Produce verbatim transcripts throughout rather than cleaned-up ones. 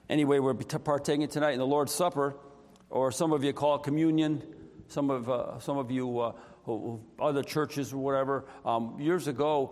Anyway, we're partaking tonight in the Lord's Supper, or some of you call it communion. Some of uh, some of you, uh, who, who, other churches or whatever. Um, years ago,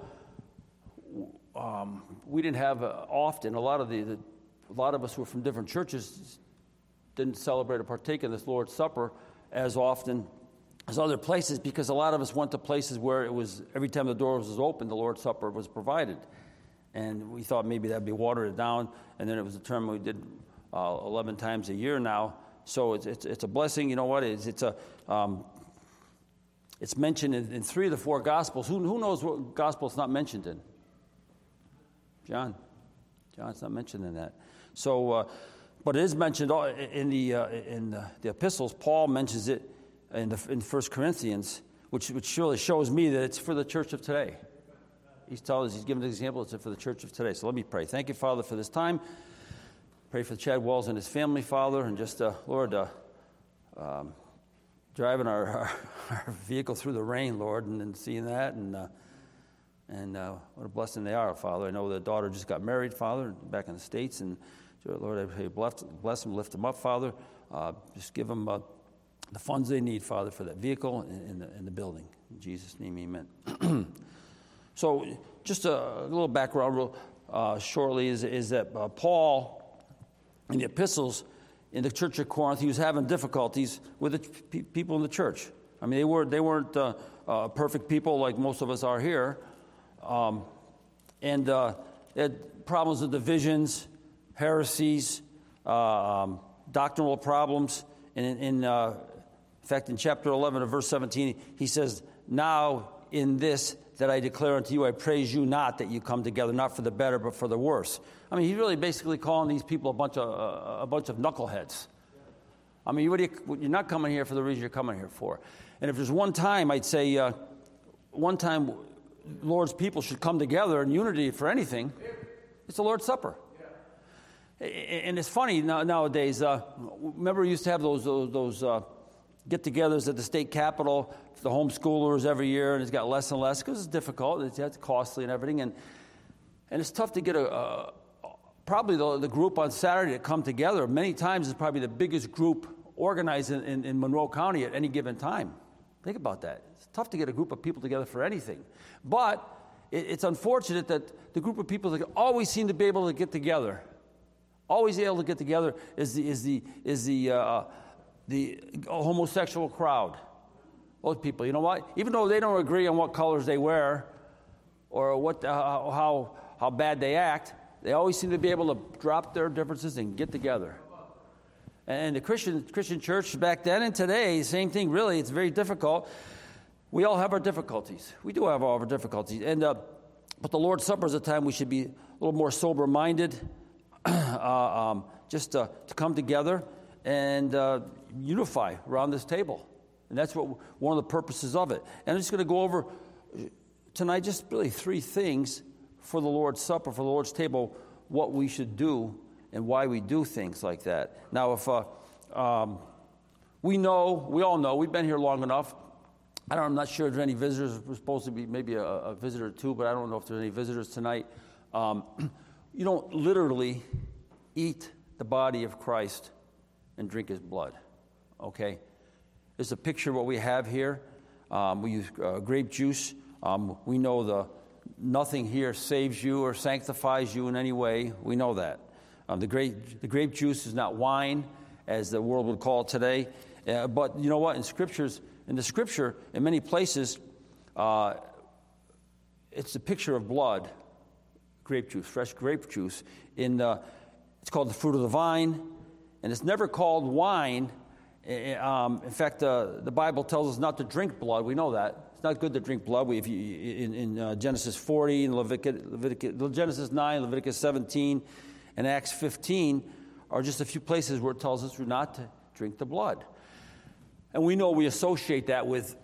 um, we didn't have uh, often. A lot of the, the, a lot of us who were from different churches didn't celebrate or partake in this Lord's Supper as often as other places, because a lot of us went to places where it was every time the door was open, the Lord's Supper was provided. And we thought maybe that'd be watered down, and then it was a term we did uh, eleven times a year now. So it's it's, it's a blessing. You know what? It's it's a um, it's mentioned in, in three of the four Gospels. Who who knows what Gospel it's not mentioned in? John. John's not mentioned in that. So, uh, but it is mentioned in the uh, in the, the epistles. Paul mentions it in the in First Corinthians, which which really shows me that it's for the church of today. He's telling us, he's giving an example, it's for the church of today. So let me pray. Thank you, Father, for this time. Pray for Chad Wells and his family, Father, and just, uh, Lord, uh, um, driving our, our, our vehicle through the rain, Lord, and, and seeing that, and uh, and uh, what a blessing they are, Father. I know the daughter just got married, Father, back in the States, and Lord, I pray bless, bless them, lift them up, Father. Uh, just give them uh, the funds they need, Father, for that vehicle and, and, the, and the building. In Jesus' name, amen. So just a little background real uh, shortly is, is that uh, Paul, in the epistles, in the church of Corinth, he was having difficulties with the p- people in the church. I mean, they, were, they weren't uh, uh, perfect people like most of us are here. Um, and uh, they had problems with divisions, heresies, uh, um, doctrinal problems. And in, in, uh, in fact, in chapter eleven of verse seventeen, he says, "Now in this that I declare unto you, I praise you not that you come together, not for the better, but for the worse." I mean, he's really basically calling these people a bunch of uh, a bunch of knuckleheads. I mean, what do you, you're not coming here for the reason you're coming here for. And if there's one time, I'd say, uh, one time Lord's people should come together in unity for anything, it's the Lord's Supper. Yeah. And it's funny nowadays. Uh, remember, we used to have those those, those uh, get-togethers at the state capitol, the homeschoolers every year, and it's got less and less because it's difficult, it's, it's costly and everything, and and it's tough to get a, a probably the, the group on Saturday to come together. Many times it's probably the biggest group organized in, in, in Monroe County at any given time. Think about that. It's tough to get a group of people together for anything. But it, it's unfortunate that the group of people that always seem to be able to get together, always able to get together, is the is the is the uh, the homosexual crowd. Those people, you know what? Even though they don't agree on what colors they wear or what uh, how how bad they act, they always seem to be able to drop their differences and get together. And the Christian Christian church back then and today, same thing. Really, it's very difficult. We all have our difficulties. We do have all of our difficulties. And uh, but the Lord's Supper is a time we should be a little more sober-minded, uh, um, just uh, to come together and uh, unify around this table. And that's what one of the purposes of it. And I'm just going to go over tonight just really three things for the Lord's Supper, for the Lord's table, what we should do and why we do things like that. Now, if uh, um, we know, we all know, we've been here long enough. I don't, I'm not sure if there's any visitors. We're supposed to be maybe a, a visitor or two, but I don't know if there's any visitors tonight. Um, you don't literally eat the body of Christ and drink his blood, okay? This is a picture of what we have here. Um, we use uh, grape juice. Um, we know the nothing here saves you or sanctifies you in any way. We know that. Um, the grape the grape juice is not wine, as the world would call it today. Uh, but you know what? In scriptures, in the scripture, in many places, uh, it's a picture of blood, grape juice, fresh grape juice. In uh, it's called the fruit of the vine, and it's never called wine. Um, in fact, uh, the Bible tells us not to drink blood. We know that. It's not good to drink blood. We, if you, in in uh, Genesis forty, in Leviticus, Leviticus, Genesis nine, Leviticus seventeen, and Acts fifteen are just a few places where it tells us we're not to drink the blood. And we know we associate that with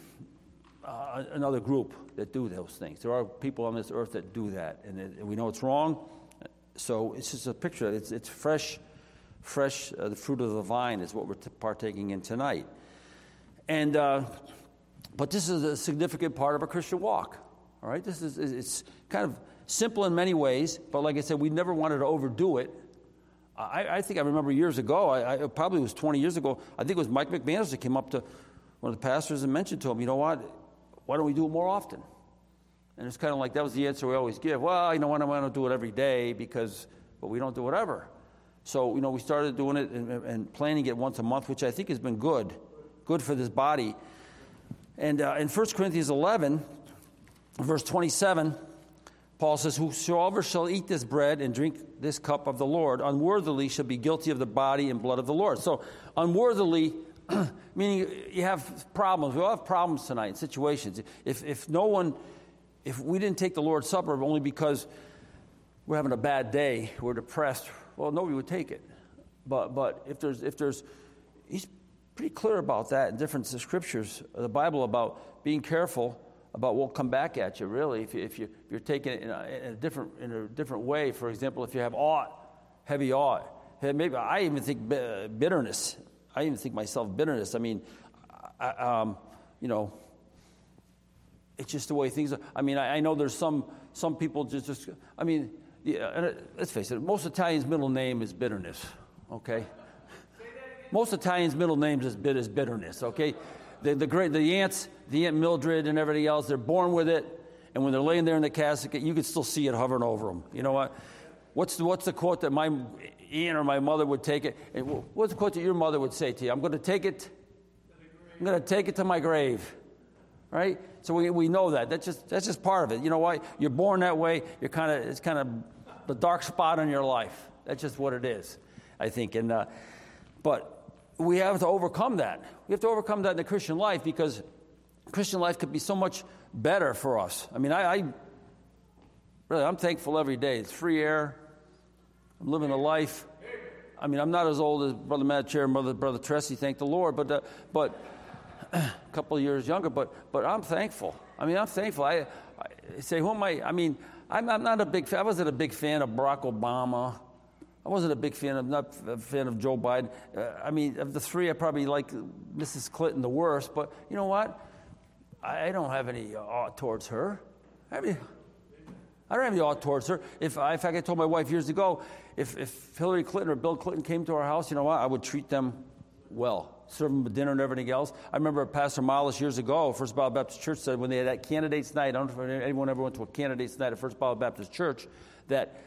uh, another group that do those things. There are people on this earth that do that, and, it, and we know it's wrong. So it's just a picture. It's it's fresh. Fresh, uh, the fruit of the vine is what we're t- partaking in tonight. And, uh, but this is a significant part of a Christian walk, all right? This is, it's kind of simple in many ways, but like I said, we never wanted to overdo it. I, I think I remember years ago, I, I probably was twenty years ago, I think it was Mike McManus that came up to one of the pastors and mentioned to him, you know what, why don't we do it more often? And it's kind of like that was the answer we always give. Well, you know what, I want to do it every day because, but we don't do it ever. So, you know, we started doing it and, and planning it once a month, which I think has been good, good for this body. And uh, in First Corinthians eleven, verse twenty-seven, Paul says, whosoever shall eat this bread and drink this cup of the Lord unworthily shall be guilty of the body and blood of the Lord. So unworthily, meaning you have problems. We all have problems tonight, situations. If if no one, if we didn't take the Lord's Supper only because we're having a bad day, we're depressed, well, nobody would take it. But but if there's if there's, he's pretty clear about that in different scriptures of the Bible about being careful about what will come back at you, really, if, you, if, you, if you're taking it in a, in a different in a different way. For example, if you have ought, heavy ought, maybe I even think bitterness. I even think myself bitterness. I mean, I, um, you know, it's just the way things are. I mean, I, I know there's some some people just, just I mean, yeah, and it, let's face it, most Italians' middle name is bitterness, okay? Most Italians' middle names is, bit, is bitterness, okay? The, the great the aunts, the Aunt Mildred and everybody else, they're born with it, and when they're laying there in the casket, you can still see it hovering over them. You know what? What's the, what's the quote that my aunt or my mother would take it? What's the quote that your mother would say to you? I'm going to take it. I'm going to take it to my grave, right? So we we know that. That's just that's just part of it. You know why? You're born that way. You're kind of it's kind of the dark spot in your life. That's just what it is, I think. And uh, but. We have to overcome that. We have to overcome that in the Christian life because Christian life could be so much better for us. I mean, I, I really, I'm thankful every day. It's free air. I'm living a life. I mean, I'm not as old as Brother Matt Chair and Brother, Brother Tressie, thank the Lord, but uh, but a couple of years younger. But but I'm thankful. I mean, I'm thankful. I, I say, who am I? I mean, I'm, I'm not a big fan. I wasn't a big fan of Barack Obama. I wasn't a big fan of, not a fan of Joe Biden. Uh, I mean, of the three, I probably like Missus Clinton the worst. But you know what? I, I don't have any ought towards her. I mean, I don't have any ought towards her. If, I, in fact, I told my wife years ago, if, if Hillary Clinton or Bill Clinton came to our house, you know what? I would treat them well, serve them dinner and everything else. I remember Pastor Mollis years ago, First Bible Baptist Church said when they had that candidates night, I don't know if anyone ever went to a candidates night at First Bible Baptist Church, that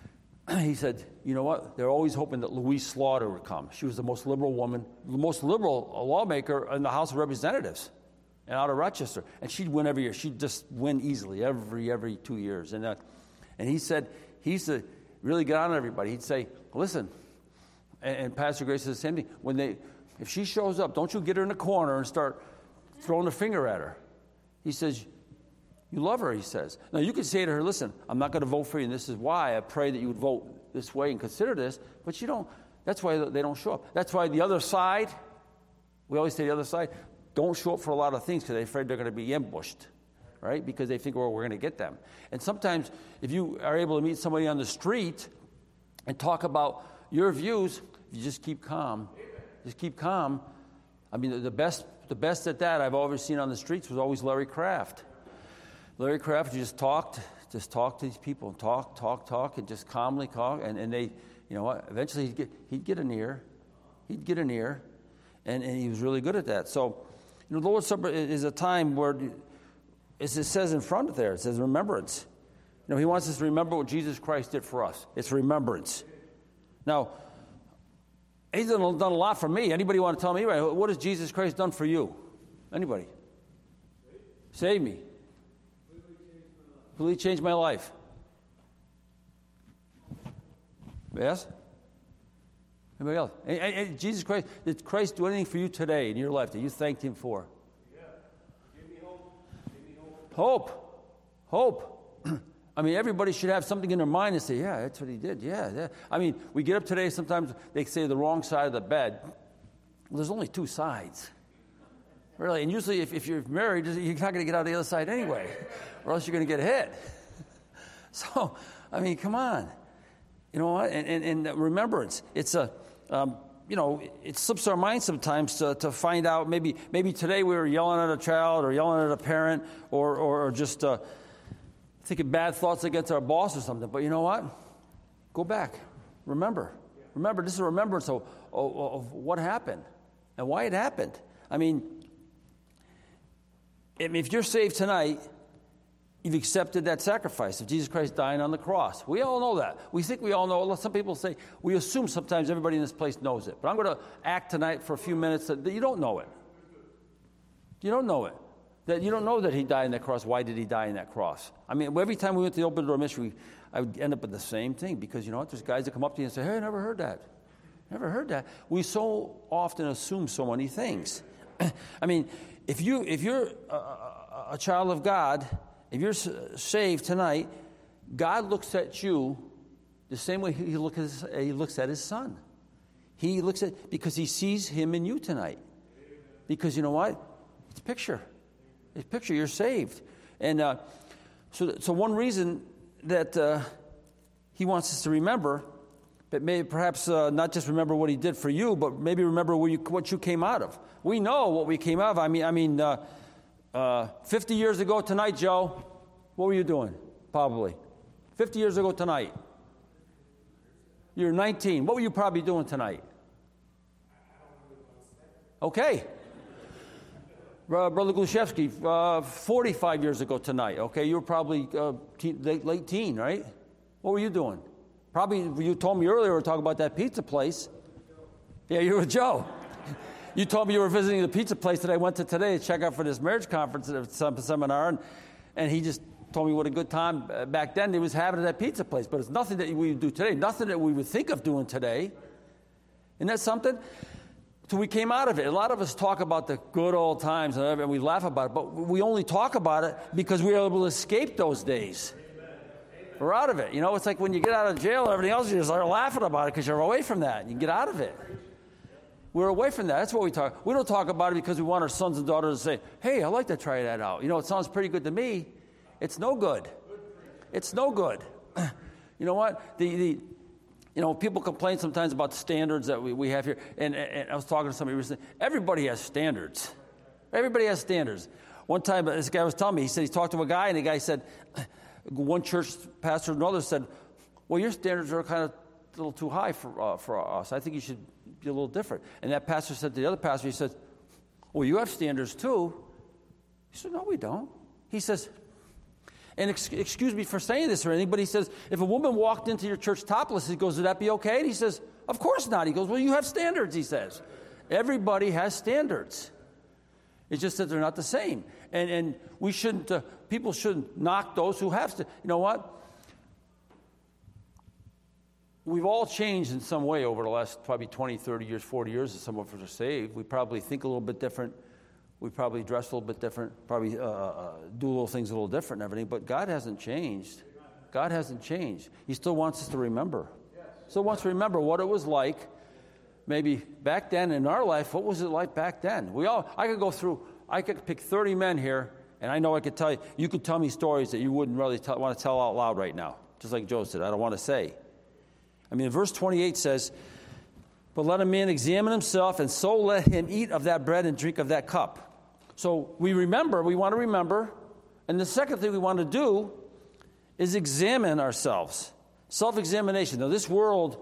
he said, you know what? They're always hoping that Louise Slaughter would come. She was the most liberal woman, the most liberal lawmaker in the House of Representatives and out of Rochester. And she'd win every year. She'd just win easily every every two years. And uh, and he said, he used to really get on everybody. He'd say, listen, and, and Pastor Grace says the same thing. When they, if she shows up, don't you get her in the corner and start throwing a finger at her. He says, you love her, he says. Now, you can say to her, listen, I'm not going to vote for you, and this is why. I pray that you would vote this way and consider this. But you don't. That's why they don't show up. That's why the other side, we always say the other side, don't show up for a lot of things because they're afraid they're going to be ambushed, right? Because they think, well, we're going to get them. And sometimes if you are able to meet somebody on the street and talk about your views, you just keep calm. Just keep calm. I mean, the best, the best at that I've always seen on the streets was always Larry Kraft. Larry Kraft just talked, just talked to these people, talk, talk, talk, and just calmly talk, and, and they, you know what, eventually he'd get, he'd get an ear, he'd get an ear, and, and he was really good at that. So, you know, the Lord's Supper is a time where, as it says in front of there, it says remembrance. You know, he wants us to remember what Jesus Christ did for us. It's remembrance. Now, he's done, done a lot for me. Anybody want to tell me, right, what has Jesus Christ done for you? Anybody? Save me. Really changed my life. Yes? Anybody else? And, and, and Jesus Christ, did Christ do anything for you today in your life that you thanked him for? Yeah. Give me hope. Give me hope. Hope. Hope. I mean, everybody should have something in their mind and say, yeah, that's what he did. Yeah, yeah. I mean, we get up today, sometimes they say the wrong side of the bed. Well, there's only two sides. Really, and usually if, if you're married, you're not going to get out the other side anyway, or else you're going to get hit. So, I mean, come on. You know what? And, and, and remembrance, it's a, um, you know, it slips our mind sometimes to, to find out, maybe maybe today we were yelling at a child or yelling at a parent or, or, or just uh, thinking bad thoughts against our boss or something. But you know what? Go back. Remember. Remember, this is a remembrance of, of, of what happened and why it happened. I mean, if you're saved tonight, you've accepted that sacrifice of Jesus Christ dying on the cross. We all know that. We think we all know. Some people say, we assume sometimes everybody in this place knows it. But I'm going to act tonight for a few minutes that, that you don't know it. You don't know it. That you don't know that he died on that cross. Why did he die on that cross? I mean, every time we went to the open door ministry, I would end up with the same thing, because you know what? There's guys that come up to you and say, hey, I never heard that. Never heard that. We so often assume so many things. I mean, if, you, if you're a, a, a child of God, if you're saved tonight, God looks at you the same way he, look at his, he looks at his son. He looks at, because he sees him in you tonight. Because you know what? It's a picture. It's a picture. You're saved. And uh, so, so one reason that uh, he wants us to remember, but maybe perhaps uh, not just remember what he did for you, but maybe remember where you, what you came out of. We know what we came out of. I mean, I mean, uh, uh, fifty years ago tonight, Joe, what were you doing? Probably. fifty years ago tonight. You're nineteen. What were you probably doing tonight? Okay. Uh, Brother Gluszewski, uh, forty-five years ago tonight, okay? You were probably uh, teen, late, late teen, right? What were you doing? Probably, you told me earlier we were talking about that pizza place. Yeah, you were with Joe. You told me you were visiting the pizza place that I went to today to check out for this marriage conference at some seminar, and, and he just told me what a good time uh, back then he was having at that pizza place. But it's nothing that we would do today, nothing that we would think of doing today. Isn't that something? So we came out of it. A lot of us talk about the good old times and we laugh about it, but we only talk about it because we were able to escape those days. Amen. We're out of it. You know, it's like when you get out of jail and everything else, you just start laughing about it because you're away from that. You can get out of it. We're away from that. That's what we talk. We don't talk about it because we want our sons and daughters to say, hey, I'd like to try that out. You know, it sounds pretty good to me. It's no good. It's no good. You know what? The the You know, people complain sometimes about the standards that we, we have here. And, and I was talking to somebody recently. Everybody has standards. Everybody has standards. One time, this guy was telling me, he said he talked to a guy, and the guy said, one church pastor and another said, well, your standards are kind of a little too high for, uh, for us. I think you should be a little different. And that pastor said to the other pastor, he said, well, you have standards too. He said, no, we don't. He says, and ex- excuse me for saying this or anything, but he says, if a woman walked into your church topless, he goes, would that be okay? And he says, of course not. He goes, well, you have standards, he says. Everybody has standards. It's just that they're not the same. And and we shouldn't, uh, people shouldn't knock those who have to. You know what? We've all changed in some way over the last probably twenty, thirty years, forty years as some of us are saved. We probably think a little bit different. We probably dress a little bit different, probably uh, uh, do little things a little different and everything, but God hasn't changed. God hasn't changed. He still wants us to remember. Still wants to remember what it was like maybe back then in our life. What was it like back then? We all, I could go through, I could pick thirty men here, and I know I could tell you, you could tell me stories that you wouldn't really tell, want to tell out loud right now, just like Joe said, I don't want to say. I mean, verse twenty-eight says, but let a man examine himself, and so let him eat of that bread and drink of that cup. So we remember, we want to remember, and the second thing we want to do is examine ourselves. Self-examination. Now, this world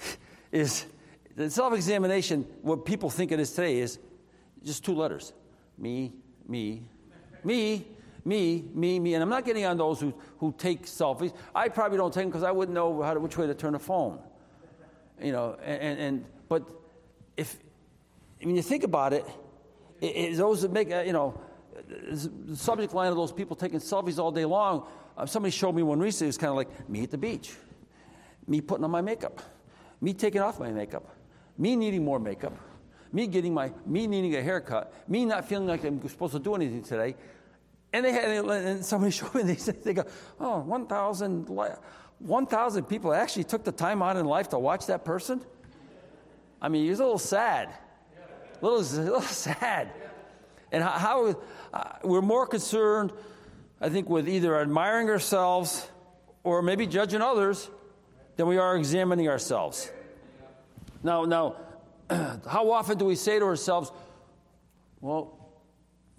is, the self-examination, what people think it is today, is just two letters. Me, me, me, me, me, me. And I'm not getting on those who, who take selfies. I probably don't take them because I wouldn't know how to, which way to turn a phone. You know, and, and, and but if, when you think about it, it, it those that make, uh, you know, the subject line of those people taking selfies all day long, uh, somebody showed me one recently. It was kind of like me at the beach, me putting on my makeup, me taking off my makeup, me needing more makeup, me getting my, me needing a haircut, me not feeling like I'm supposed to do anything today. And they had, and somebody showed me, they said, they go, oh, one thousand, one thousand people actually took the time out in life to watch that person? I mean, he was a little sad. A little, a little sad. And how, how uh, we're more concerned, I think, with either admiring ourselves or maybe judging others than we are examining ourselves. Now, now, how often do we say to ourselves, well,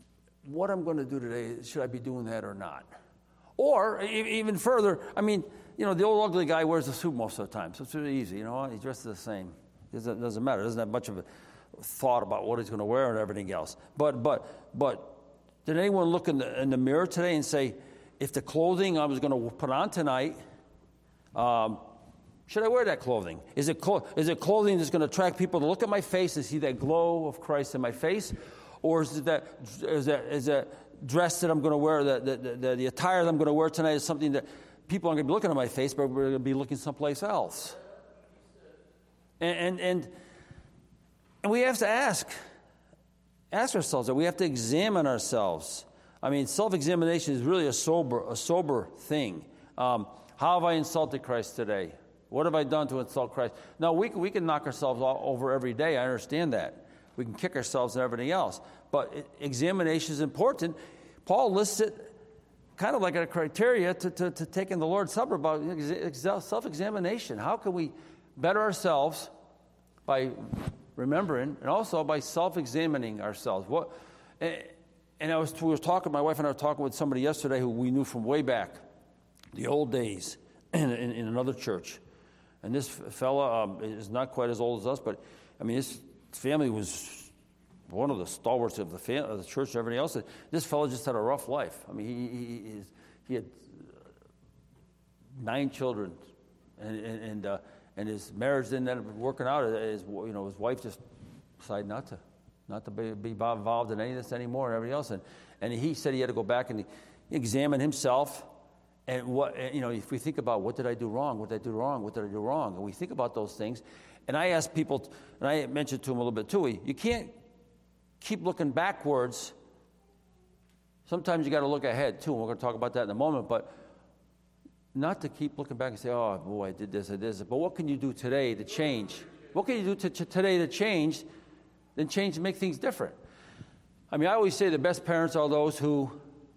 what I'm going to do today, should I be doing that or not? Or even further, I mean, you know, the old ugly guy wears a suit most of the time, so it's really easy. You know, he dresses the same. It doesn't, doesn't matter. It doesn't have much of a thought about what he's going to wear and everything else. But but but did anyone look in the, in the mirror today and say, if the clothing I was going to put on tonight, um, should I wear that clothing? Is it clo- is it clothing that's going to attract people to look at my face and see that glow of Christ in my face, or is it that is that is that dress that I'm going to wear, the the, the, the attire that I'm going to wear tonight is something that people aren't going to be looking at my face, but we're going to be looking someplace else. And and and, and we have to ask ask ourselves that. We have to examine ourselves. I mean, self-examination is really a sober a sober thing. Um, how have I insulted Christ today? What have I done to insult Christ? Now, we can, we can knock ourselves all over every day. I understand that. We can kick ourselves and everything else. But it, examination is important. Paul lists it kind of like a criteria to, to, to taking the Lord's Supper about self-examination. How can we better ourselves by remembering and also by self-examining ourselves? What? And I was, we were talking, my wife and I were talking with somebody yesterday who we knew from way back, the old days, in, in, in another church. And this fella um, is not quite as old as us, but, I mean, his family was one of the stalwarts of the, fam- of the church and everything else. This fella just had a rough life. I mean, he he, he had nine children, and and and, uh, and his marriage didn't end up working out. His, you know, his wife just decided not to, not to be, be involved in any of this anymore and everything else. And, and he said he had to go back and he examine himself. And what, you know, if we think about what did I do wrong, what did I do wrong, what did I do wrong, and we think about those things, and I ask people, and I mentioned to him a little bit too, you can't keep looking backwards. Sometimes you got to look ahead too, and we're going to talk about that in a moment, but not to keep looking back and say, oh, boy, I did this, I did this. But what can you do today to change? What can you do to, to today to change, then change and make things different? I mean, I always say the best parents are those who,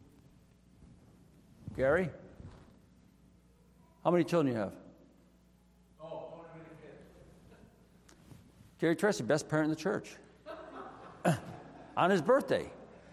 Gary? How many children do you have? Oh, how many kids? Gary Tracy, best parent in the church. On his birthday.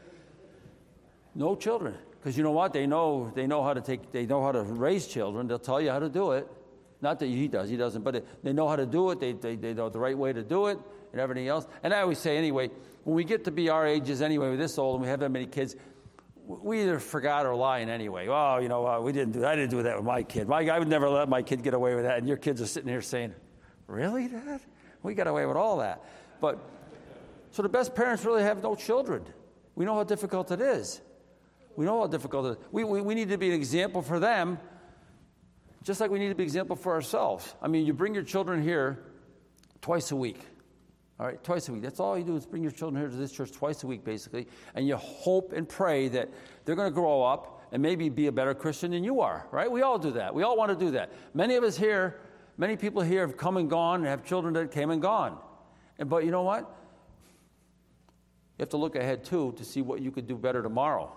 No children. Because you know what? They know they know how to take they know how to raise children. They'll tell you how to do it. Not that he does, he doesn't, but it, they know how to do it. They, they they know the right way to do it and everything else. And I always say anyway, when we get to be our ages anyway, we're this old and we have that many kids, we either forgot or lying anyway. Oh, you know, uh, we didn't do. I didn't do that with my kid. My, I would never let my kid get away with that. And your kids are sitting here saying, "Really, Dad? We got away with all that." But so the best parents really have no children. We know how difficult it is. We know how difficult it is. We we, we need to be an example for them, just like we need to be an example for ourselves. I mean, you bring your children here twice a week. All right, twice a week. That's all you do is bring your children here to this church twice a week, basically, and you hope and pray that they're going to grow up and maybe be a better Christian than you are, right? We all do that. We all want to do that. Many of us here, many people here have come and gone and have children that came and gone. And but you know what? You have to look ahead, too, to see what you could do better tomorrow.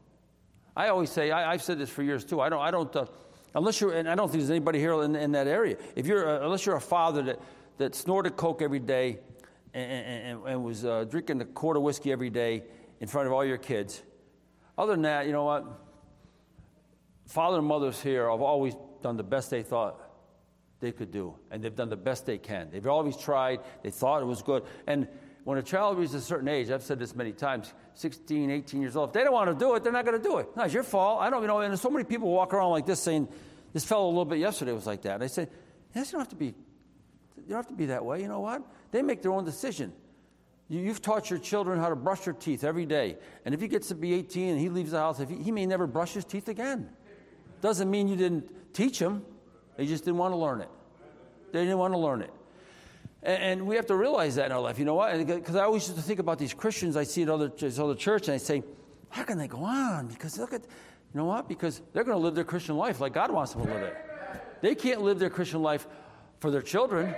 I always say, I, I've said this for years, too, I don't, I don't, uh, unless you're, and I don't think there's anybody here in, in that area. If you're, uh, unless you're a father that, that snorted Coke every day, And, and, and was uh, drinking a quart of whiskey every day in front of all your kids. Other than that, you know what? Father and mothers here have always done the best they thought they could do, and they've done the best they can. They've always tried. They thought it was good. And when a child reaches a certain age, I've said this many times, sixteen, eighteen years old, if they don't want to do it, they're not going to do it. No, it's your fault. I don't you know. And there's so many people walk around like this saying, this fellow a little bit yesterday was like that. And I said, yes, you don't have to be, you don't have to be that way. You know what? They make their own decision. You, you've taught your children how to brush their teeth every day. And if he gets to be eighteen and he leaves the house, if he, he may never brush his teeth again. Doesn't mean you didn't teach him. They just didn't want to learn it. They didn't want to learn it. And, and we have to realize that in our life. You know what? Because I always used to think about these Christians I see at other, other church, and I say, how can they go on? Because look at, you know what? Because they're going to live their Christian life like God wants them to live it. They can't live their Christian life for their children.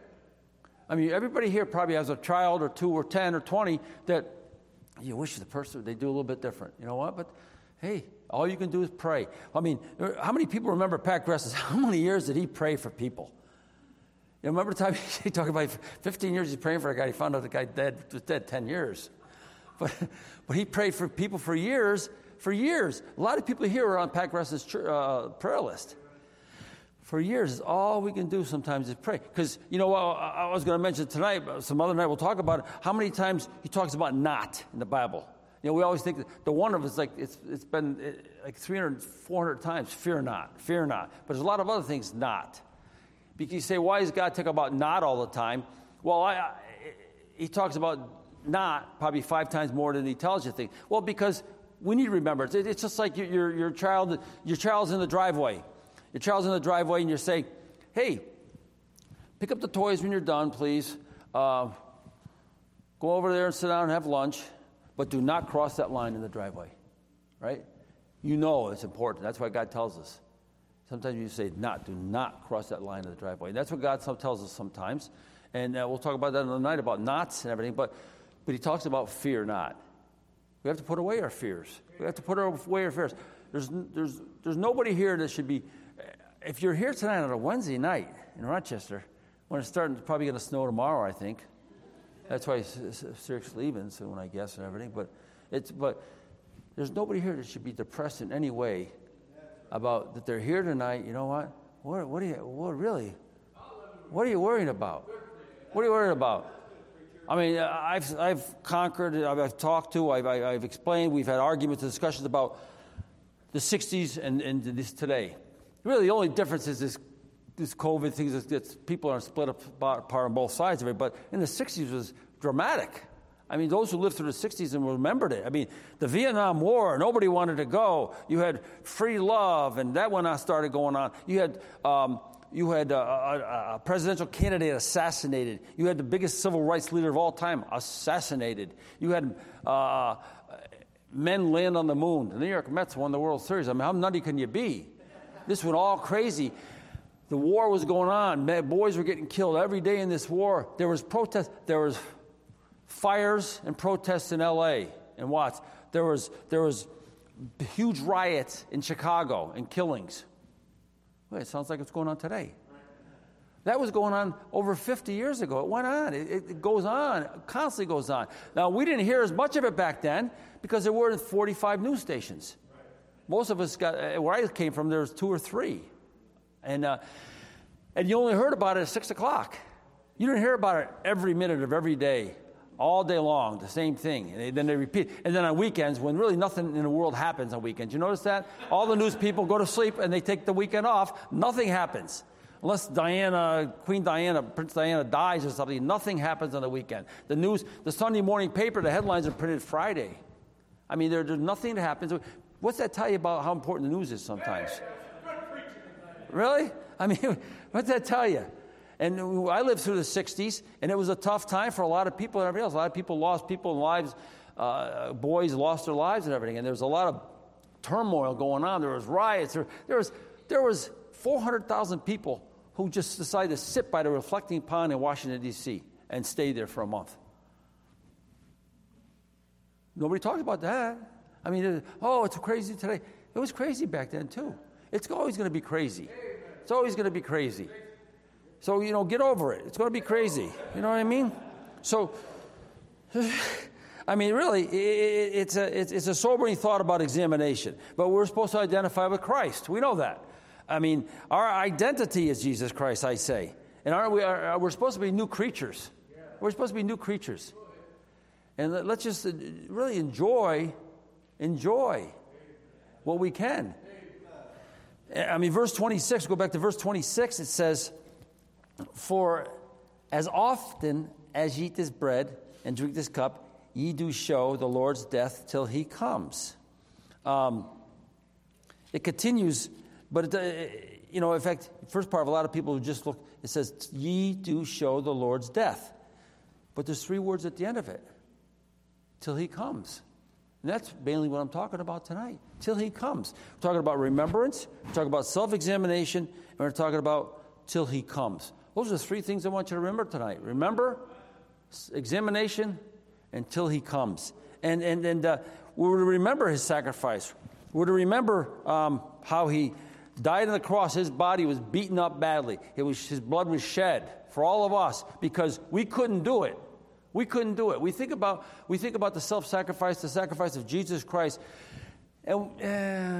I mean, everybody here probably has a child or two or ten or twenty that you wish the person, they do a little bit different. You know what? But, hey, all you can do is pray. I mean, how many people remember Pat Gresses? How many years did he pray for people? You remember the time he talked about fifteen years he's praying for a guy. He found out the guy dead, was dead ten years. But, but he prayed for people for years, for years. A lot of people here are on Pat Gresses' uh, prayer list. For years, all we can do sometimes is pray. Because, you know, I, I was going to mention tonight, some other night we'll talk about it, how many times he talks about not in the Bible. You know, we always think that the one of us, like, it's it's been like three hundred, four hundred times, fear not, fear not. But there's a lot of other things not. Because you say, why does God talk about not all the time? Well, I, I, he talks about not probably five times more than he tells you things. Well, because we need to remember, it's, it's just like your, your, your child, your child's in the driveway. Your child's in the driveway and you're saying, hey, pick up the toys when you're done, please. Uh, go over there and sit down and have lunch, but do not cross that line in the driveway, right? You know it's important. That's why God tells us. Sometimes you say, not, do not cross that line in the driveway. And that's what God tells us sometimes. And uh, we'll talk about that another night, about nots and everything. But, but he talks about fear not. We have to put away our fears. We have to put away our fears. There's, there's, there's nobody here that should be... If you're here tonight on a Wednesday night in Rochester, when it's starting, it's probably going to snow tomorrow, I think. That's why Sirk's leaving soon, I guess, and everything. But it's but there's nobody here that should be depressed in any way about that they're here tonight. You know what? What, what are you? What really? What are you worrying about? What are you worried about? I mean, I've I've conquered. I've, I've talked to. I've I've explained. We've had arguments and discussions about the sixties and and this today. Really, the only difference is this, this COVID thing is that people are split apart on both sides of it. But in the sixties, it was dramatic. I mean, those who lived through the sixties and remembered it. I mean, the Vietnam War, nobody wanted to go. You had free love, and that one started going on. You had um, you had a, a, a presidential candidate assassinated. You had the biggest civil rights leader of all time assassinated. You had uh, men land on the moon. The New York Mets won the World Series. I mean, how nutty can you be? This went all crazy. The war was going on. Boys were getting killed every day in this war. There was protests. There was fires and protests in L A and Watts. There was there was huge riots in Chicago and killings. Wait, it sounds like it's going on today. That was going on over fifty years ago. It went on. It, it goes on. It constantly goes on. Now, we didn't hear as much of it back then because there weren't forty-five news stations. Most of us got, where I came from, there was two or three. And uh, and you only heard about it at six o'clock. You didn't hear about it every minute of every day, all day long, the same thing. And they, then they repeat. And then on weekends, when really nothing in the world happens on weekends. You notice that? All the news people go to sleep and they take the weekend off. Nothing happens. Unless Diana, Queen Diana, Prince Diana dies or something, nothing happens on the weekend. The news, the Sunday morning paper, the headlines are printed Friday. I mean, there, there's nothing that happens. What's that tell you about how important the news is sometimes? Really? I mean, what's that tell you? And I lived through the sixties, and it was a tough time for a lot of people and everything else. A lot of people lost people in lives. Uh, boys lost their lives and everything, and there was a lot of turmoil going on. There was riots. There, there was there was four hundred thousand people who just decided to sit by the reflecting pond in Washington, D C and stay there for a month. Nobody talked about that. I mean, oh, it's crazy today. It was crazy back then, too. It's always going to be crazy. It's always going to be crazy. So, you know, get over it. It's going to be crazy. You know what I mean? So, I mean, really, it, it's, a, it's, it's a sobering thought about examination. But we're supposed to identify with Christ. We know that. I mean, our identity is Jesus Christ, I say. And aren't we, are, we're supposed to be new creatures. We're supposed to be new creatures. And let's just really enjoy Enjoy what we can. I mean, verse twenty-six, go back to verse twenty-six, it says, for as often as ye eat this bread and drink this cup, ye do show the Lord's death till he comes. Um, it continues, but, it, you know, in fact, first part of a lot of people who just look, it says, ye do show the Lord's death. But there's three words at the end of it, till he comes. And that's mainly what I'm talking about tonight, till he comes. We're talking about remembrance, we're talking about self-examination, and we're talking about till he comes. Those are the three things I want you to remember tonight. Remember, examination, and till he comes. And and, and uh, we're to remember his sacrifice. We're to remember um, how he died on the cross. His body was beaten up badly. It was, his blood was shed for all of us because we couldn't do it. We couldn't do it. We think about we think about the self-sacrifice, the sacrifice of Jesus Christ, and uh,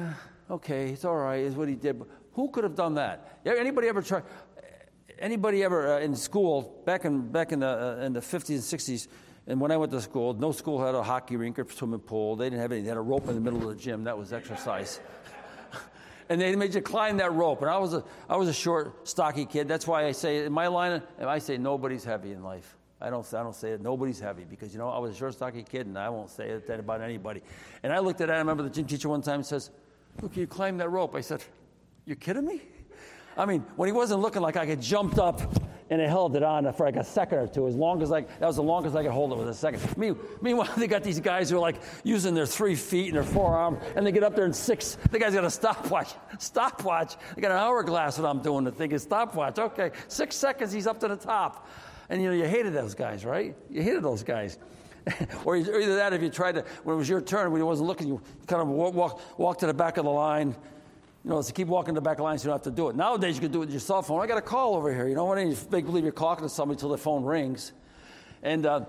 okay, it's all right, is what he did. But who could have done that? Anybody ever try? Anybody ever uh, in school back in back in the uh, in the fifties and sixties? And when I went to school, no school had a hockey rink or swimming pool. They didn't have anything. They had a rope in the middle of the gym. That was exercise. And they made you climb that rope. And I was a I was a short, stocky kid. That's why I say in my line, I say nobody's heavy in life. I don't I don't say it. Nobody's heavy because, you know, I was a short, stocky kid, and I won't say it about anybody. And I looked at it. I remember the gym teacher one time says, "Look, you climb that rope." I said, "You're kidding me?" I mean, when he wasn't looking like I could jumped up and I held it on for like a second or two, as long as like that was the longest I could hold it was a second. Me, meanwhile, they got these guys who are like using their three feet and their forearm, and they get up there in six. The guy's got a stopwatch. Stopwatch. They got an hourglass. What I'm doing, the thing is stopwatch. Okay, six seconds, he's up to the top, and you know you hated those guys, right? You hated those guys. Or either that, if you tried to, when it was your turn, when he wasn't looking, you kind of walk walk, walk to the back of the line. You know, so keep walking to the back of the line so you don't have to do it. Nowadays, you can do it with your cell phone. I got a call over here. You know what? You make believe you're talking to somebody until the phone rings. And uh,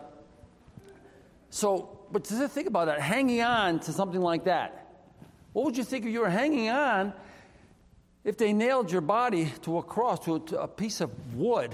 so, but to think about that, hanging on to something like that. What would you think if you were hanging on if they nailed your body to a cross, to a, to a piece of wood,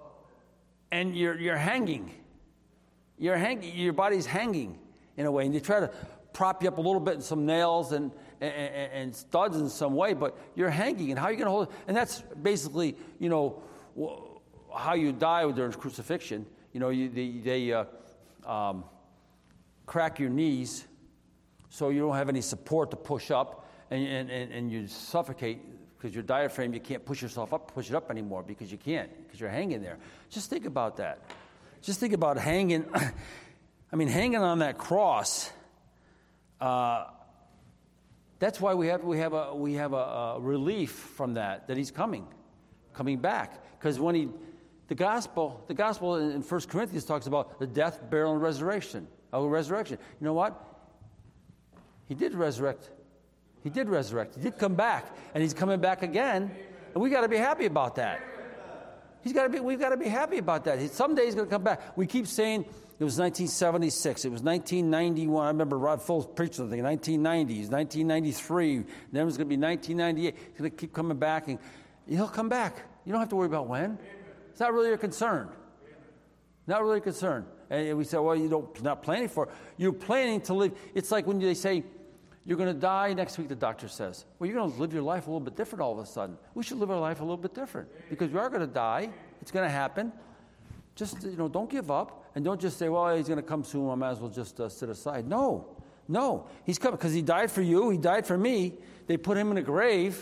and you're you're hanging? You're hanging. Your body's hanging in a way, and they try to prop you up a little bit in some nails and And, and, and studs in some way, but you're hanging, and how are you going to hold it? And that's basically, you know, how you die during crucifixion. You know, you, they, they uh, um, crack your knees so you don't have any support to push up, and, and, and, and you suffocate because your diaphragm, you can't push yourself up, push it up anymore because you can't, because you're hanging there. Just think about that. Just think about hanging. I mean, hanging on that cross. Uh, That's why we have we have a we have a, a relief from that that he's coming, coming back. Because when he, the gospel the gospel in First Corinthians talks about the death, burial, and resurrection. Oh, resurrection. You know what? He did resurrect. He did resurrect. He did come back, and he's coming back again. And we got to be happy about that. He's got to be. We've got to be happy about that. Someday he's going to come back. We keep saying. It was nineteen seventy-six. It was nineteen ninety-one. I remember Rod Full preaching the thing. nineteen nineties, nineteen ninety-three. Then it was going to be nineteen ninety-eight. He's going to keep coming back, and he'll come back. You don't have to worry about when. It's not really a concern. Not really a concern. And we say, well, you don't. You're not planning for it. You're planning to live. It's like when they say you're going to die next week. The doctor says, well, you're going to live your life a little bit different all of a sudden. We should live our life a little bit different because we are going to die. It's going to happen. Just, you know, don't give up, and don't just say, well, he's going to come soon, I might as well just uh, sit aside. No, no. He's coming because he died for you. He died for me. They put him in a grave.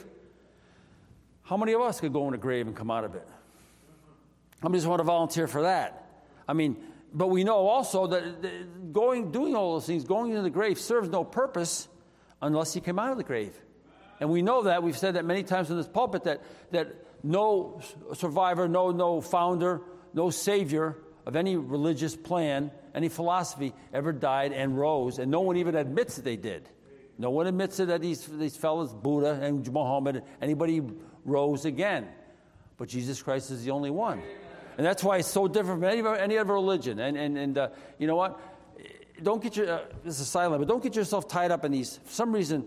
How many of us could go in a grave and come out of it? How many just want to volunteer for that? I mean, but we know also that going, doing all those things, going into the grave serves no purpose unless he came out of the grave. And we know that. We've said that many times in this pulpit, that, that no survivor, no, no founder, no savior of any religious plan, any philosophy ever died and rose, and no one even admits that they did. No one admits that these, these fellows, Buddha and Muhammad, anybody rose again. But Jesus Christ is the only one. And that's why it's so different from any, any other religion. And, and, and uh, you know what? Don't get your, uh, this is silent, but don't get yourself tied up in these, for some reason,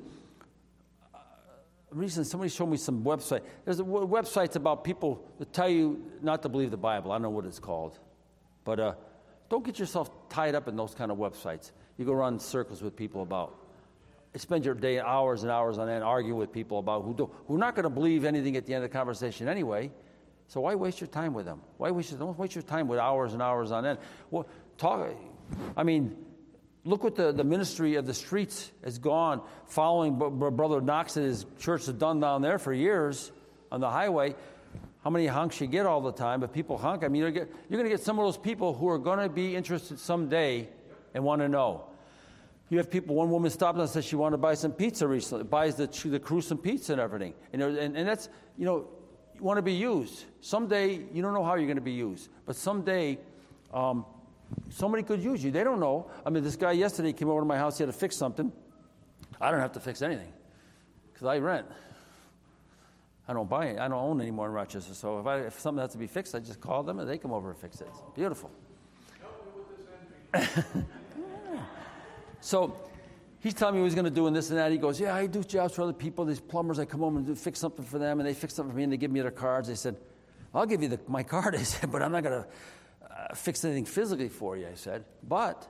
reason somebody showed me some website. There's a w- websites about people that tell you not to believe the Bible. I don't know what it's called. But uh, don't get yourself tied up in those kind of websites. You go run circles with people about, spend your day hours and hours on end arguing with people about who, do, who are not going to believe anything at the end of the conversation anyway. So why waste your time with them? Why waste your, don't waste your time with hours and hours on end. Well, talk, I mean, look what the, the ministry of the streets has gone, following B- B- Brother Knox and his church has done down there for years on the highway. How many honks you get all the time, but people honk. I mean, you're, get, you're going to get some of those people who are going to be interested someday and want to know. You have people, one woman stopped and said she wanted to buy some pizza recently, buys the, the crew some pizza and everything. And, and, and that's, you know, you want to be used. Someday, you don't know how you're going to be used, but someday, um, somebody could use you. They don't know. I mean, this guy yesterday came over to my house. He had to fix something. I don't have to fix anything because I rent. I don't buy it. I don't own anymore in Rochester. So if, I, if something has to be fixed, I just call them and they come over and fix it. It's beautiful. Help me with this envy. So he's telling me what he's going to do and this and that. He goes, yeah, I do jobs for other people. These plumbers, I come home and do, fix something for them, and they fix something for me, and they give me their cards. They said, I'll give you the, my card, I said, but I'm not going to uh, fix anything physically for you, I said. But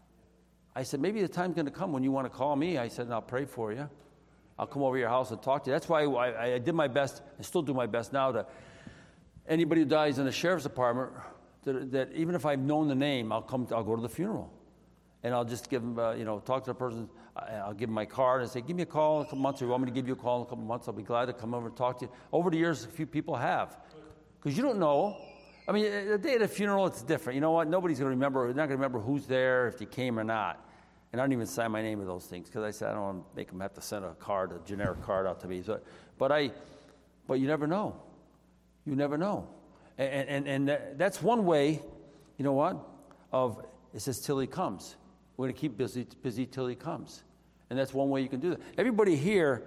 I said, maybe the time's going to come when you want to call me. I said, and I'll pray for you. I'll come over to your house and talk to you. That's why I, I did my best, I still do my best now, to anybody who dies in the sheriff's department, that, that even if I've known the name, I'll come, to, I'll go to the funeral. And I'll just give them, uh, you know, talk to the person. I'll give them my card and say, give me a call in a couple months, or you want me to give you a call in a couple months, I'll be glad to come over and talk to you. Over the years, a few people have. Because you don't know. I mean, the day of the funeral, it's different. You know what? Nobody's going to remember. They're not going to remember who's there, if they came or not. And I don't even sign my name to those things because I said I don't want to make them have to send a card, a generic card out to me. So, but I, but you never know. You never know. And, and, and that's one way, you know what, of, it says till he comes. We're going to keep busy, busy till he comes. And that's one way you can do that. Everybody here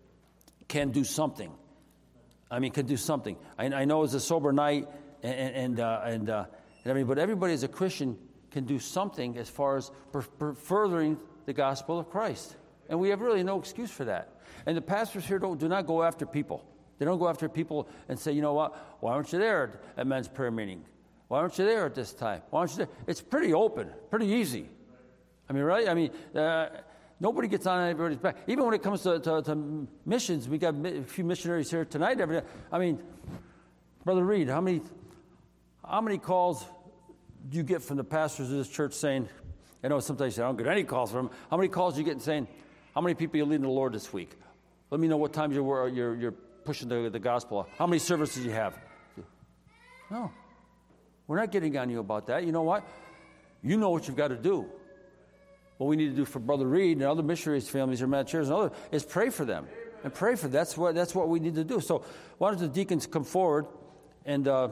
can do something. I mean, can do something. I, I know it's a sober night, and and uh, and, uh, and everything, but everybody as a Christian can do something as far as per, per furthering the gospel of Christ. And we have really no excuse for that. And the pastors here don't, do not go after people. They don't go after people and say, you know what, why aren't you there at men's prayer meeting? Why aren't you there at this time? Why aren't you there? It's pretty open, pretty easy. I mean, right? I mean, uh, nobody gets on everybody's back. Even when it comes to, to, to missions, we got a few missionaries here tonight. Every day. I mean, Brother Reed, how many, how many calls do you get from the pastors of this church saying, I know sometimes you say, I don't get any calls from them. How many calls do you get saying, how many people you leading to the Lord this week? Let me know what times you're, you're, you're pushing the, the gospel. How many services you have? No. We're not getting on you about that. You know what? You know what you've got to do. What we need to do for Brother Reed and other missionaries' families or mad chairs and other is pray for them. And pray for them. That's what, that's what we need to do. So why don't the deacons come forward and uh,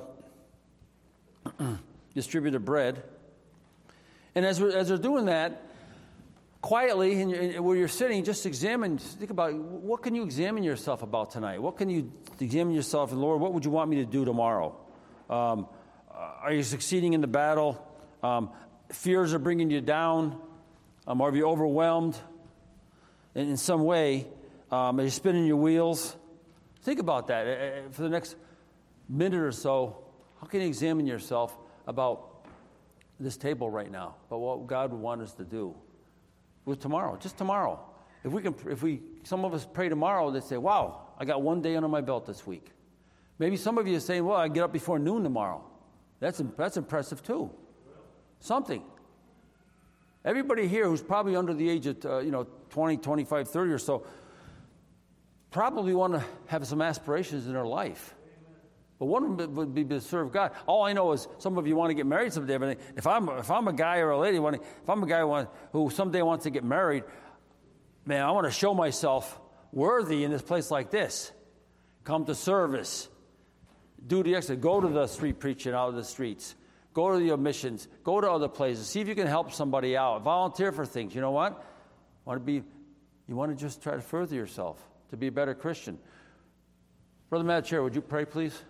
distribute the bread. And as, we're, as they're doing that, quietly, and you're, where you're sitting, just examine, think about, what can you examine yourself about tonight? What can you examine yourself? And Lord, what would you want me to do tomorrow? Um, are you succeeding in the battle? Um, fears are bringing you down. Um, are you overwhelmed in, in some way? Um, are you spinning your wheels? Think about that. Uh, for the next minute or so, how can you examine yourself about this table right now, about what God would want us to do with tomorrow, just tomorrow? If we can, if we, some of us pray tomorrow, they say, wow, I got one day under my belt this week. Maybe some of you are saying, well, I get up before noon tomorrow. That's, that's impressive too. Something. Everybody here who's probably under the age of, uh, you know, twenty, twenty-five, thirty or so, probably want to have some aspirations in their life. But one of them would be to serve God. All I know is some of you want to get married someday. But if I'm if I'm a guy or a lady, if I'm a guy who someday wants to get married, man, I want to show myself worthy in this place like this. Come to service, do the extra, go to the street preaching out of the streets, go to your missions, go to other places, see if you can help somebody out, volunteer for things. You know what? Want to be? You want to just try to further yourself to be a better Christian. Brother Mad Chair, would you pray, please?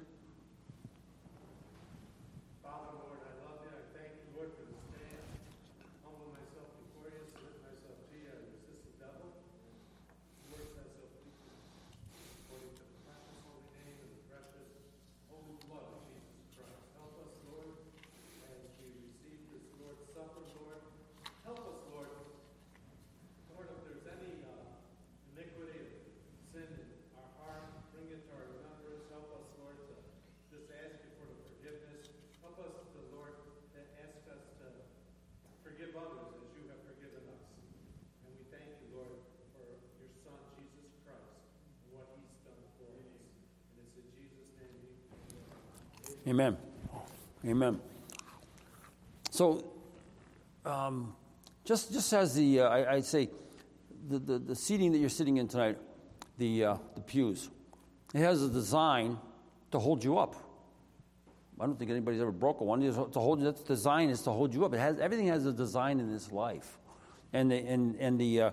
Amen. Amen. So, um, just just as the uh, I, I'd say, the, the the seating that you're sitting in tonight, the uh, the pews, it has a design to hold you up. I don't think anybody's ever broken one. It's to hold that design is to hold you up. It has everything has a design in this life, and the and and the. Uh,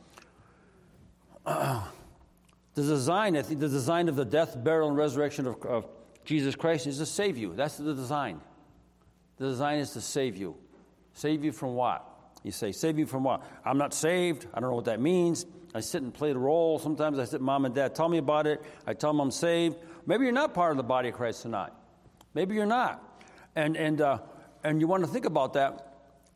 uh, the design, I think, the design of the death, burial, and resurrection of, of Jesus Christ is to save you. That's the design. The design is to save you. Save you from what? You say, save me from what? I'm not saved. I don't know what that means. I sit and play the role. Sometimes I sit, Mom and Dad tell me about it. I tell them I'm saved. Maybe you're not part of the body of Christ tonight. Maybe you're not. And and uh, and you want to think about that.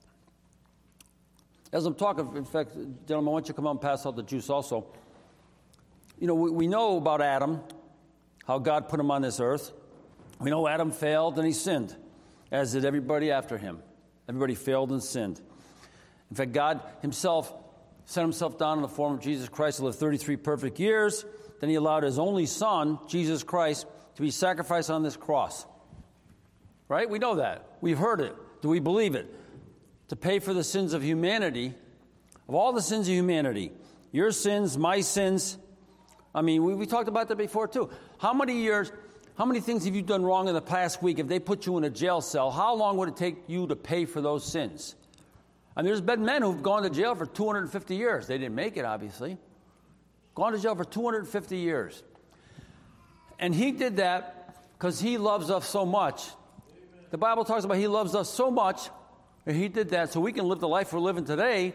As I'm talking, in fact, gentlemen, I want you to come out and pass out the juice also. You know, we, we know about Adam, how God put him on this earth. We know Adam failed and he sinned, as did everybody after him. Everybody failed and sinned. In fact, God himself sent himself down in the form of Jesus Christ to live thirty-three perfect years. Then he allowed his only son, Jesus Christ, to be sacrificed on this cross. Right? We know that. We've heard it. Do we believe it? To pay for the sins of humanity, of all the sins of humanity, your sins, my sins. I mean, we, we talked about that before too. How many years, how many things have you done wrong in the past week? If they put you in a jail cell, how long would it take you to pay for those sins? And there's been men who've gone to jail for two hundred fifty years. They didn't make it, obviously. Gone to jail for two hundred fifty years. And he did that because he loves us so much. The Bible talks about he loves us so much. And he did that so we can live the life we're living today.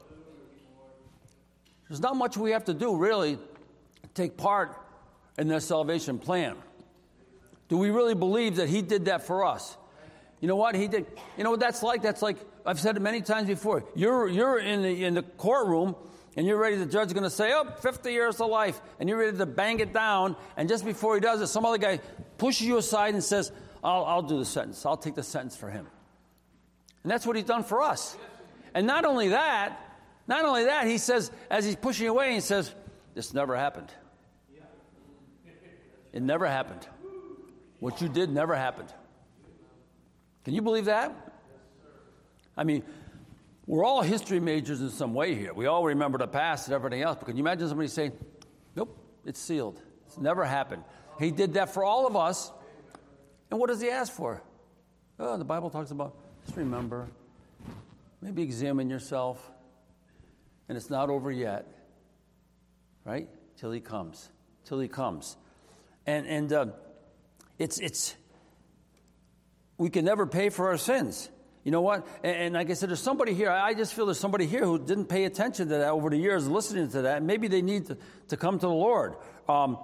There's not much we have to do, really, to take part in their salvation plan. Do we really believe that he did that for us? You know what he did? You know what that's like? That's like, I've said it many times before. You're you're in the in the courtroom, and you're ready, the judge is going to say, oh, fifty years to life, and you're ready to bang it down, and just before he does it, some other guy pushes you aside and says, I'll, I'll do the sentence. I'll take the sentence for him. And that's what he's done for us. And not only that, not only that, he says, as he's pushing away, he says, this never happened. It never happened. What you did never happened. Can you believe that? I mean, we're all history majors in some way here. We all remember the past and everything else. But can you imagine somebody saying, nope, it's sealed. It's never happened. He did that for all of us. And what does he ask for? Oh, the Bible talks about, just remember, maybe examine yourself. And it's not over yet, right? Till he comes. Till he comes. And and uh, it's it's we can never pay for our sins. You know what? And, and like I said, there's somebody here. I just feel there's somebody here who didn't pay attention to that over the years, listening to that. Maybe they need to, to come to the Lord. Um,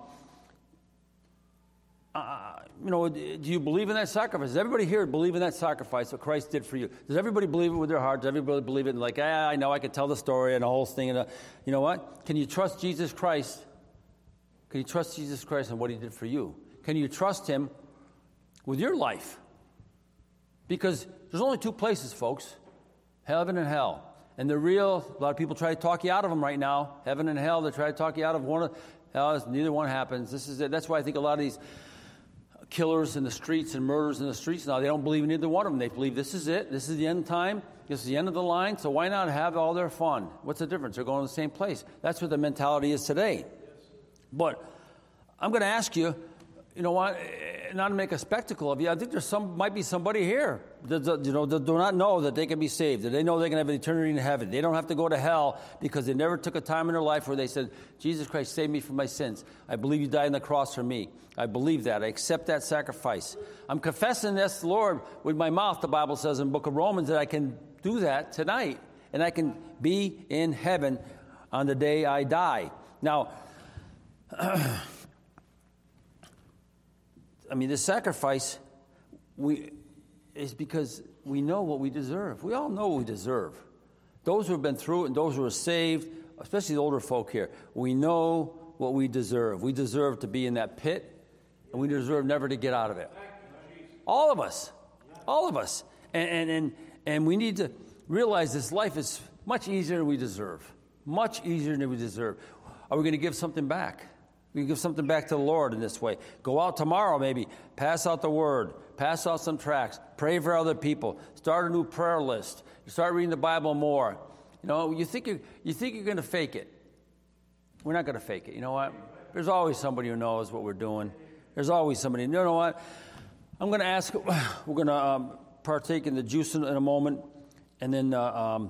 uh, you know, do you believe in that sacrifice? Does everybody here believe in that sacrifice that Christ did for you? Does everybody believe it with their heart? Does everybody believe it? And like, ah, I know, I can tell the story and the whole thing. And uh, you know what? Can you trust Jesus Christ? Can you trust Jesus Christ and what he did for you? Can you trust him with your life? Because there's only two places, folks, heaven and hell. And they're real. A lot of people try to talk you out of them right now. Heaven and hell, they try to talk you out of one of hell. Neither one happens. This is it. That's why I think a lot of these killers in the streets and murderers in the streets now, they don't believe in either one of them. They believe this is it. This is the end time. This is the end of the line. So why not have all their fun? What's the difference? They're going to the same place. That's what the mentality is today. But I'm going to ask you, you know what, not to make a spectacle of you, I think there's some, might be somebody here that, you know, that do not know that they can be saved, that they know they can have an eternity in heaven. They don't have to go to hell because they never took a time in their life where they said, Jesus Christ, save me from my sins. I believe you died on the cross for me. I believe that. I accept that sacrifice. I'm confessing this, Lord, with my mouth, the Bible says in the book of Romans, that I can do that tonight, and I can be in heaven on the day I die. Now, I mean, this sacrifice we, is because we know what we deserve. We all know what we deserve. Those who have been through it and those who are saved, especially the older folk here, we know what we deserve. We deserve to be in that pit, and we deserve never to get out of it. All of us. All of us. And, and, and, and we need to realize this life is much easier than we deserve. Much easier than we deserve. Are we going to give something back? We can give something back to the Lord in this way. Go out tomorrow, maybe. Pass out the word. Pass out some tracts. Pray for other people. Start a new prayer list. Start reading the Bible more. You know, you think you're, you think you're going to fake it. We're not going to fake it. You know what? There's always somebody who knows what we're doing. There's always somebody. You know what? I'm going to ask, we're going to um, partake in the juice in, in a moment. And then uh, um,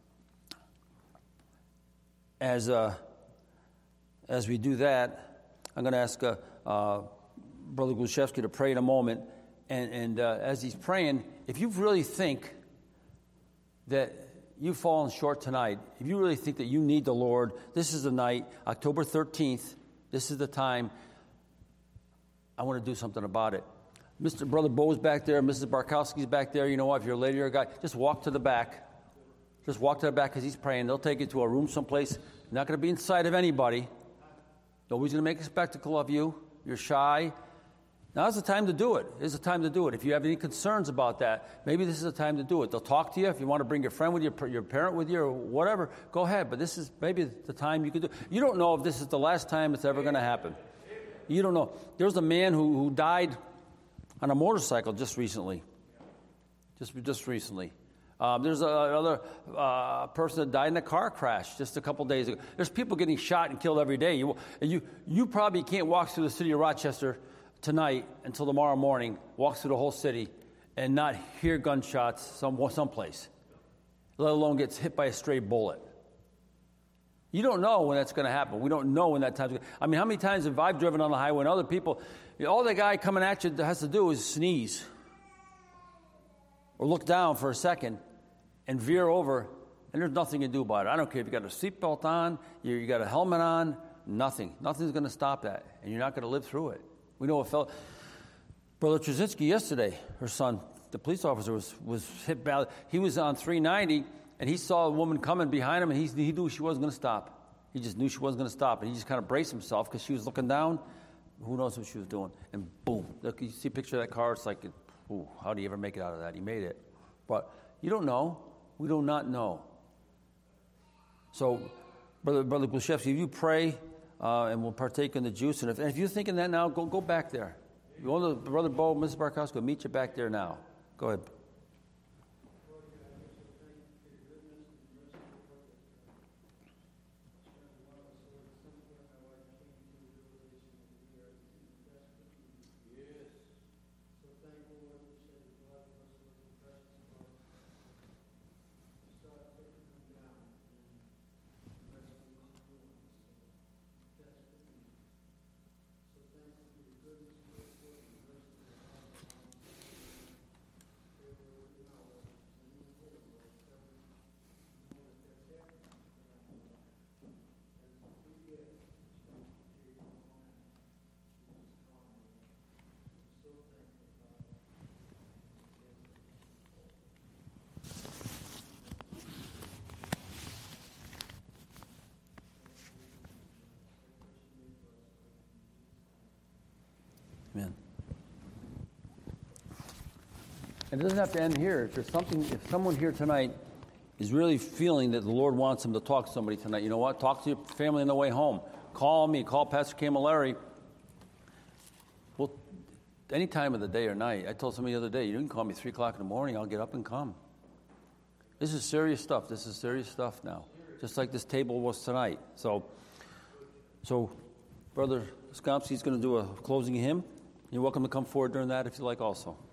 as, uh, as we do that, I'm going to ask uh, uh, Brother Gluszewski to pray in a moment. And, and uh, as he's praying, if you really think that you've fallen short tonight, if you really think that you need the Lord, this is the night, October thirteenth, this is the time. I want to do something about it. Mister Brother Bo's back there, Missus Barkowski's back there. You know what? If you're a lady or a guy, just walk to the back. Just walk to the back because he's praying. They'll take you to a room someplace. You're not going to be in sight of anybody. Nobody's going to make a spectacle of you. You're shy. Now's the time to do it. It's the time to do it. If you have any concerns about that, maybe this is the time to do it. They'll talk to you. If you want to bring your friend with you, your parent with you, or whatever, go ahead. But this is maybe the time you could do it. You don't know if this is the last time it's ever going to happen. You don't know. There was a man who, who died on a motorcycle just recently. Just, just recently. Um, there's a, another uh, person that died in a car crash just a couple days ago. There's people getting shot and killed every day. You, you, you probably can't walk through the city of Rochester tonight until tomorrow morning, walk through the whole city, and not hear gunshots some someplace, let alone gets hit by a stray bullet. You don't know when that's going to happen. We don't know when that time's going to I mean, how many times have I driven on the highway and other people, you know, all the guy coming at you has to do is sneeze or look down for a second and veer over, and there's nothing you can do about it. I don't care if you got a seatbelt on, you, you got a helmet on, nothing. Nothing's going to stop that, and you're not going to live through it. We know a fellow, Brother Trzynski yesterday, her son, the police officer, was, was hit badly. He was on three ninety, and he saw a woman coming behind him, and he, he knew she wasn't going to stop. He just knew she wasn't going to stop, and he just kind of braced himself because she was looking down. Who knows what she was doing? And boom. Look, you see a picture of that car, it's like, ooh, how do you ever make it out of that? He made it. But you don't know. We do not know. So, Brother, Brother Gluszewski, if you pray, uh, and we'll partake in the juice, and if, and if you're thinking that now, go go back there. You want to, Brother Bo, Missus Barkowski will meet you back there now. Go ahead. Amen. And it doesn't have to end here. If there's something, if someone here tonight is really feeling that the Lord wants them to talk to somebody tonight, you know what? Talk to your family on the way home. Call me. Call Pastor Camilleri. Well, any time of the day or night. I told somebody the other day, you can call me three o'clock in the morning. I'll get up and come. This is serious stuff. This is serious stuff now. Just like this table was tonight. So, so Brother Skomsky is going to do a closing hymn. You're welcome to come forward during that if you like also.